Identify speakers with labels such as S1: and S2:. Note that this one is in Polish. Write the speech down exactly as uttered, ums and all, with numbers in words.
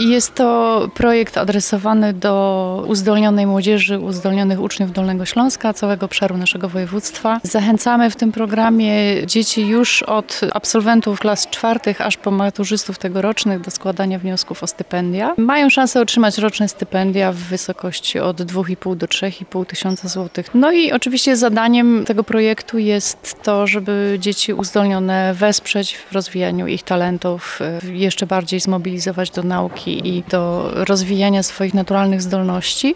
S1: Jest to projekt adresowany do uzdolnionej młodzieży, uzdolnionych uczniów Dolnego Śląska, całego obszaru naszego województwa. Zachęcamy w tym programie dzieci już od absolwentów klas czwartych aż po maturzystów tegorocznych do składania wniosków o stypendia. Mają szansę otrzymać roczne stypendia w wysokości od dwa i pół do trzy i pół tysiąca złotych. No i oczywiście zadaniem tego projektu jest to, żeby dzieci uzdolnione wesprzeć w rozwijaniu ich talentów, jeszcze bardziej zmobilizować do nauki i do rozwijania swoich naturalnych zdolności.